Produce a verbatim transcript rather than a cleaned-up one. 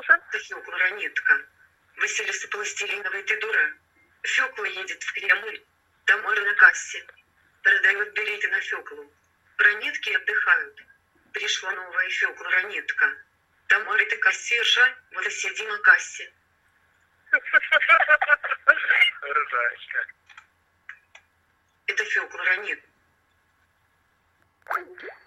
слушаю. Это Фёкла Ранетка. Василиса Пластилиновой, ты дура. Фёкла едет в Кремль. Тамара на кассе. Продает билеты на Фёклу. Ранетки отдыхают. Пришла новая Фёкла Ранетка. Тамара, ты кассирша, вот и сиди на кассе. Ржачка. Это Фёкла Ранетка.